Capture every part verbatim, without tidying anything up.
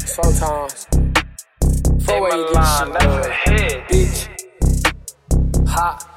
Four times. Four way you get shit done. Bitch. Hot.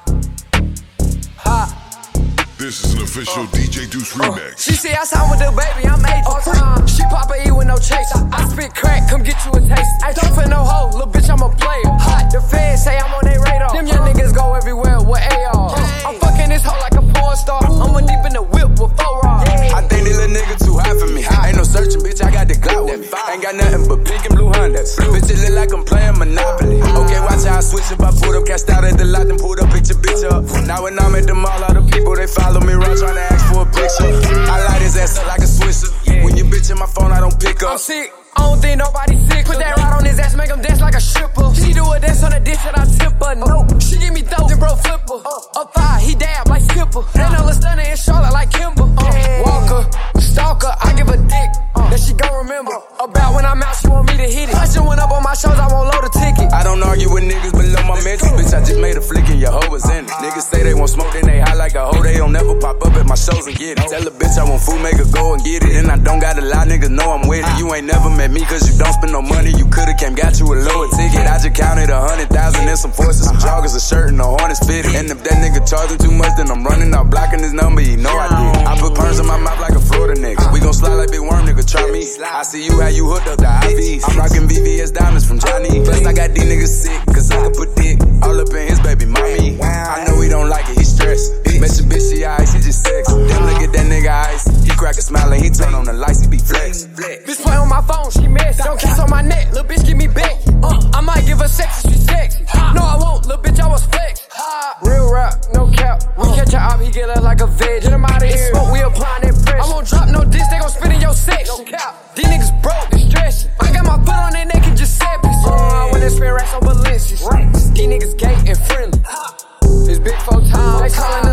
Hot. This is an official uh, D J Deuce uh, remix. She say I signed with the baby, I'm age all time. She pop a E with no chase. I spit crack, come get you a taste. I don't for no hoe, little bitch, I'm a player. Hot, the feds say I'm on their radar. Them young niggas go everywhere with A R. I'm fucking this hoe like a porn star. I'm a deep in the whip with four rods. I think this little nigga too hot for me. Ain't no searching, bitch, I got the Glock with me. Ain't got nothing but pink and blue Hondas. Bitch, it look like I'm playing Monopoly. Okay, watch how I switch up. I pulled up, cashed out at the lot, then pulled up, picked your bitch up. Now when I'm at the mall, all the people, they follow me around trying to ask for a picture. I light his ass up like a Swisher. When you bitch in my phone, I don't pick up. I'm sick, I don't think nobody's sick. Put that rod on his ass, make him dance like a stripper. She do a dance on the dish and I tip her. No, she give me dope, then bro flip her. Up thigh, he dab like Skipper. Then all the stunner in Charlotte like Kimber. Uh, Walker, stalker, I give a dick. That she gon' remember. About when I'm out, she want me to hit it. Pressure went up on my shows, I won't load a ticket. I don't argue with niggas below my mental. Bitch, I just made a flick and your hoe was in it. Niggas say they want smoke, then they high like a hoe. They don't never pop up at my shows and get it. Tell a bitch I want food, make her go and get it. And I don't gotta lie, niggas know I'm with it. You ain't never met me cause you don't spend no money. You coulda came, got you a lower ticket. I just counted a hundred thousand and some forces, some joggers, a shirt, and a Hornets fitted. And if that nigga charging too much, then I'm running out blocking his number, you know I did. I put perms in my mouth like a Florida nigga. We gon' slide like Big Worm, nigga, try me. I see you how you hooked up the I Vs. I'm rockin' V V S diamonds from Johnny. Plus I got these niggas sick, cause I can put dick all up in his baby mommy. I know he don't like it, he stressed. Met your bitch, she ice, he just sex. Then look at that nigga ice. He crack a smile and he turn on the lights, he be flex. Bitch play on my phone, she messy. Don't kiss on my neck, little bitch give me back. Uh, I might give her sex if she sexy. No, I won't, little bitch, I was flex. Real rap, no cap. We catch her up, he get her like a veg. Get him out of here. Smoke, we applying that pressure. I won't drop no diss, they gon' spit in your section. No cap. These niggas broke, they stressing. I got my foot on their neck and just said this. Uh, when they spin racks on Balenciagas. These niggas gay and friendly. It's big four times. They callin'